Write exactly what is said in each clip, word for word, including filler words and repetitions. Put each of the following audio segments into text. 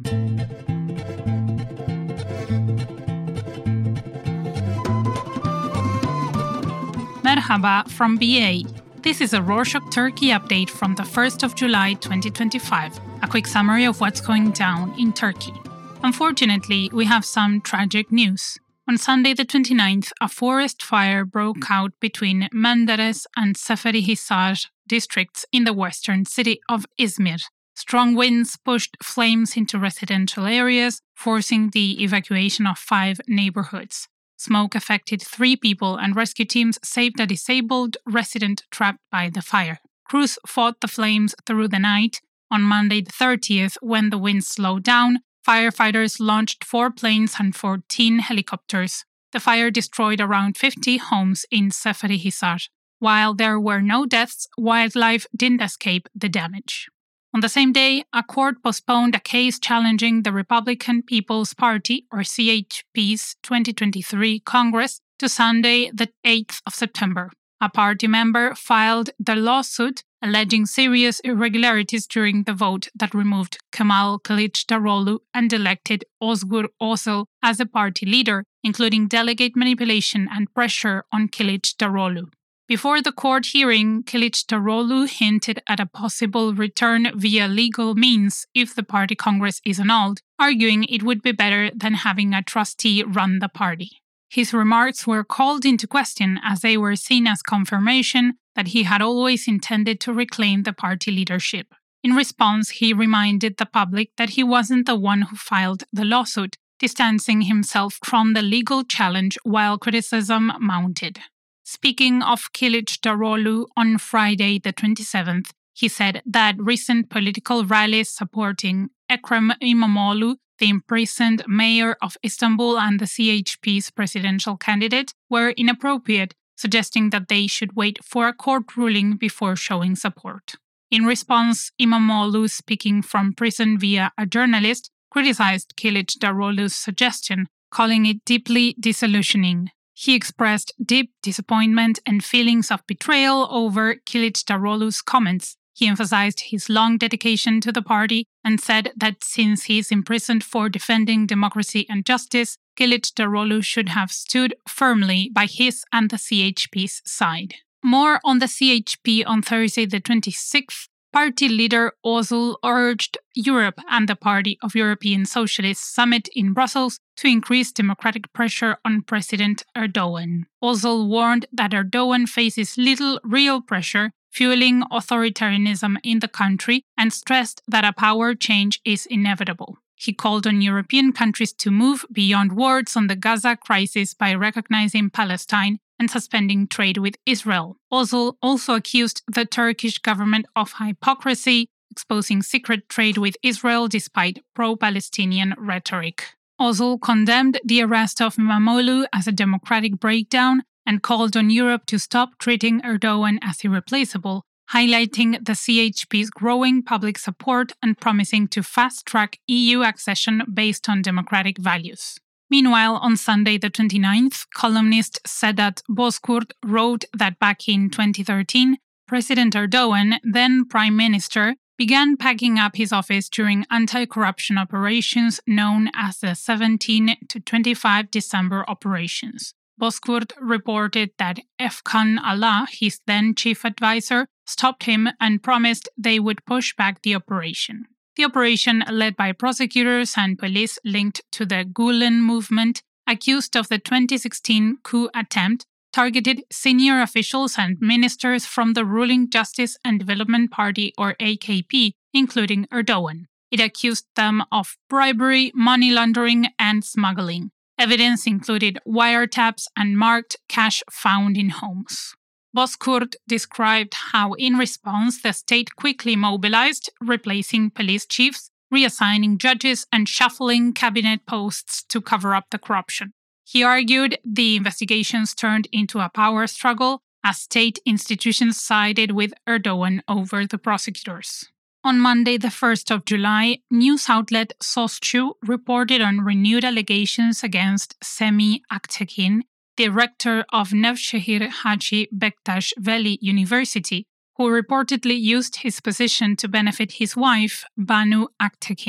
Merhaba from B A. This is a Rorshok Turkey update from the first of July twenty twenty-five, a quick summary of what's going down in Turkey. Unfortunately, we have some tragic news. On Sunday the twenty-ninth, a forest fire broke out between Menderes and Seferihisar districts in the western city of Izmir. Strong winds pushed flames into residential areas, forcing the evacuation of five neighborhoods. Smoke affected three people and rescue teams saved a disabled resident trapped by the fire. Crews fought the flames through the night. On Monday the thirtieth, when the winds slowed down, firefighters launched four planes and fourteen helicopters. The fire destroyed around fifty homes in Seferihisar. While there were no deaths, wildlife didn't escape the damage. On the same day, a court postponed a case challenging the Republican People's Party, or C H P's, twenty twenty-three Congress to Sunday, the eighth of September. A party member filed the lawsuit alleging serious irregularities during the vote that removed Kemal Kılıçdaroğlu and elected Özgür Özel as the party leader, including delegate manipulation and pressure on Kılıçdaroğlu. Before the court hearing, Kılıçdaroğlu hinted at a possible return via legal means if the party congress is annulled, arguing it would be better than having a trustee run the party. His remarks were called into question as they were seen as confirmation that he had always intended to reclaim the party leadership. In response, he reminded the public that he wasn't the one who filed the lawsuit, distancing himself from the legal challenge while criticism mounted. Speaking of Kılıçdaroğlu on Friday the twenty-seventh, he said that recent political rallies supporting Ekrem İmamoğlu, the imprisoned mayor of Istanbul and the C H P's presidential candidate, were inappropriate, suggesting that they should wait for a court ruling before showing support. In response, İmamoğlu, speaking from prison via a journalist, criticized Kılıçdaroğlu's suggestion, calling it deeply disillusioning. He expressed deep disappointment and feelings of betrayal over Kılıçdaroğlu's comments. He emphasized his long dedication to the party and said that since he is imprisoned for defending democracy and justice, Kılıçdaroğlu should have stood firmly by his and the C H P's side. More on the C H P on Thursday the twenty-sixth. Party leader Özel urged Europe and the Party of European Socialists summit in Brussels to increase democratic pressure on President Erdogan. Özel warned that Erdogan faces little real pressure, fueling authoritarianism in the country, and stressed that a power change is inevitable. He called on European countries to move beyond words on the Gaza crisis by recognizing Palestine and suspending trade with Israel. Özel also accused the Turkish government of hypocrisy, exposing secret trade with Israel despite pro-Palestinian rhetoric. Özel condemned the arrest of İmamoğlu as a democratic breakdown and called on Europe to stop treating Erdogan as irreplaceable, highlighting the C H P's growing public support and promising to fast-track E U accession based on democratic values. Meanwhile, on Sunday the twenty-ninth, columnist Sedat Bozkurt wrote that back in twenty thirteen, President Erdogan, then Prime Minister, began packing up his office during anti-corruption operations known as the seventeen to twenty-five December operations. Bozkurt reported that Efkan Ala, his then chief advisor, stopped him and promised they would push back the operation. The operation, led by prosecutors and police linked to the Gulen movement, accused of the twenty sixteen coup attempt, targeted senior officials and ministers from the ruling Justice and Development Party, or A K P, including Erdogan. It accused them of bribery, money laundering, and smuggling. Evidence included wiretaps and marked cash found in homes. Bozkurt described how, in response, the state quickly mobilized, replacing police chiefs, reassigning judges, and shuffling cabinet posts to cover up the corruption. He argued the investigations turned into a power struggle as state institutions sided with Erdogan over the prosecutors. On Monday, the first of July, news outlet Sözcü reported on renewed allegations against Semih Aktekin, the rector of Nevşehir Hacı Bektaş Veli University, who reportedly used his position to benefit his wife, Banu Aktekin.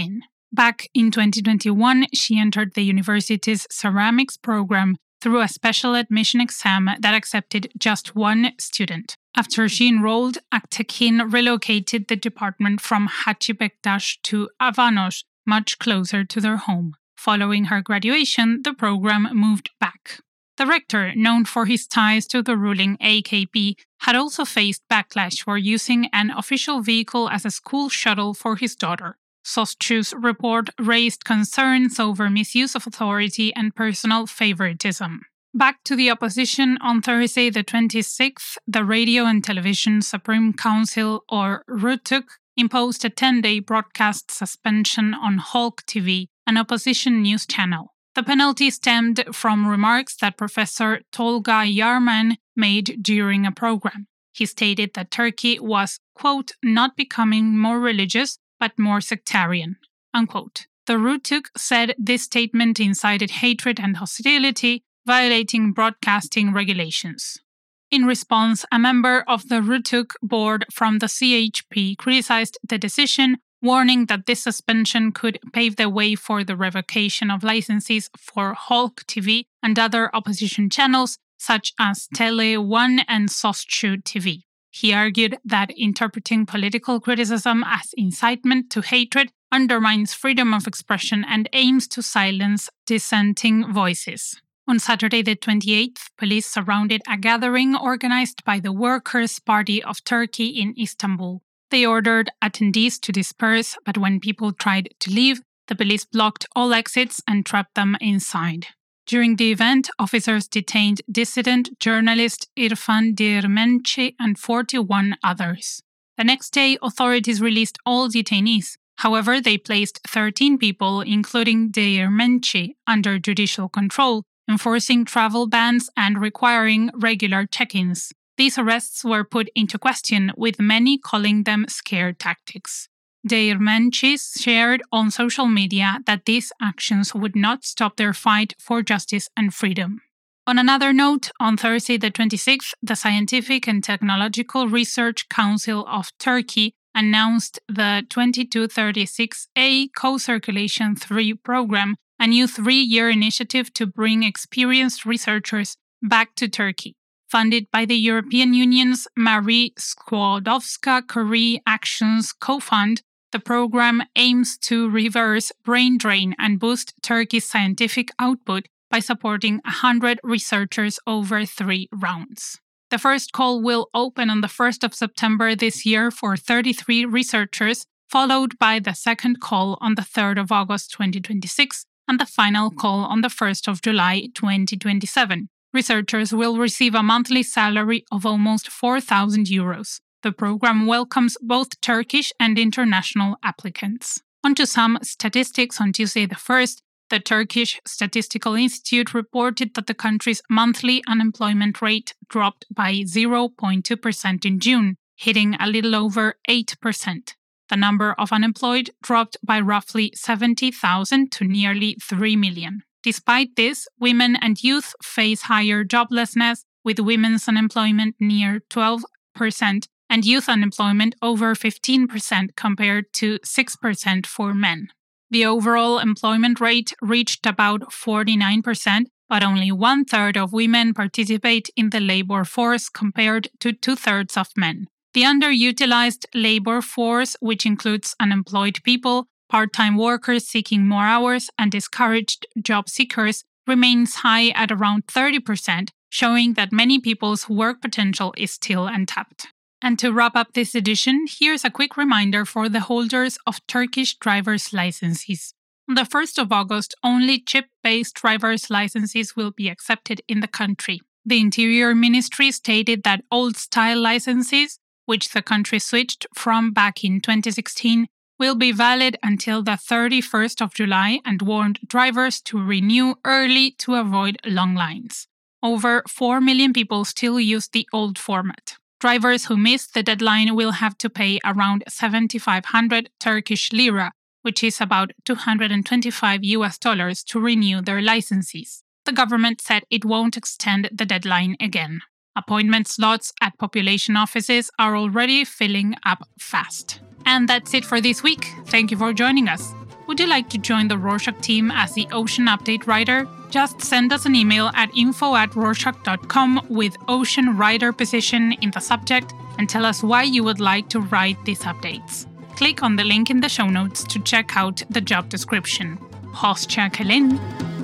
Back in twenty twenty-one, she entered the university's ceramics program through a special admission exam that accepted just one student. After she enrolled, Aktekin relocated the department from Hacibektaş to Avanos, much closer to their home. Following her graduation, the program moved back. The rector, known for his ties to the ruling A K P, had also faced backlash for using an official vehicle as a school shuttle for his daughter. Soschu's report raised concerns over misuse of authority and personal favoritism. Back to the opposition, on Thursday the twenty-sixth, the Radio and Television Supreme Council, or RTÜK, imposed a ten-day broadcast suspension on Halk T V, an opposition news channel. The penalty stemmed from remarks that Professor Tolga Yarman made during a program. He stated that Turkey was, quote, not becoming more religious, but more sectarian, unquote. The RTÜK said this statement incited hatred and hostility, violating broadcasting regulations. In response, a member of the RTÜK board from the C H P criticized the decision, warning that this suspension could pave the way for the revocation of licenses for Halk T V and other opposition channels, such as Tele one and Soschu T V. He argued that interpreting political criticism as incitement to hatred undermines freedom of expression and aims to silence dissenting voices. On Saturday the twenty-eighth, police surrounded a gathering organized by the Workers' Party of Turkey in Istanbul. They ordered attendees to disperse, but when people tried to leave, the police blocked all exits and trapped them inside. During the event, officers detained dissident journalist Irfan Değirmenci and forty-one others. The next day, authorities released all detainees. However, they placed thirteen people, including Değirmenci, under judicial control, enforcing travel bans and requiring regular check-ins. These arrests were put into question, with many calling them scare tactics. Değirmenci shared on social media that these actions would not stop their fight for justice and freedom. On another note, on Thursday the twenty-sixth, the Scientific and Technological Research Council of Turkey announced the twenty-two thirty-six A Co-Circulation three program, a new three-year initiative to bring experienced researchers back to Turkey. Funded by the European Union's Marie Skłodowska-Curie Actions Co-Fund, the program aims to reverse brain drain and boost Turkey's scientific output by supporting one hundred researchers over three rounds. The first call will open on the first of September this year for thirty-three researchers, followed by the second call on the third of August twenty twenty-six and the final call on the first of July twenty twenty-seven. Researchers will receive a monthly salary of almost four thousand euros. The program welcomes both Turkish and international applicants. On to some statistics. On Tuesday the first, the Turkish Statistical Institute reported that the country's monthly unemployment rate dropped by zero point two percent in June, hitting a little over eight percent. The number of unemployed dropped by roughly seventy thousand to nearly three million. Despite this, women and youth face higher joblessness, with women's unemployment near twelve percent and youth unemployment over fifteen percent compared to six percent for men. The overall employment rate reached about forty-nine percent, but only one-third of women participate in the labor force compared to two-thirds of men. The underutilized labor force, which includes unemployed people, part-time workers seeking more hours, and discouraged job seekers, remains high at around thirty percent, showing that many people's work potential is still untapped. And to wrap up this edition, here's a quick reminder for the holders of Turkish driver's licenses. On the first of August, only chip-based driver's licenses will be accepted in the country. The Interior Ministry stated that old-style licenses, which the country switched from back in twenty sixteen, will be valid until the thirty-first of July and warned drivers to renew early to avoid long lines. Over four million people still use the old format. Drivers who miss the deadline will have to pay around seventy-five hundred Turkish lira, which is about two hundred twenty-five U S dollars, to renew their licenses. The government said it won't extend the deadline again. Appointment slots at population offices are already filling up fast. And that's it for this week. Thank you for joining us. Would you like to join the Rorschach team as the Ocean Update writer? Just send us an email at info at rorschach dot com with Ocean Writer position in the subject and tell us why you would like to write these updates. Click on the link in the show notes to check out the job description. Horst Kerkelin.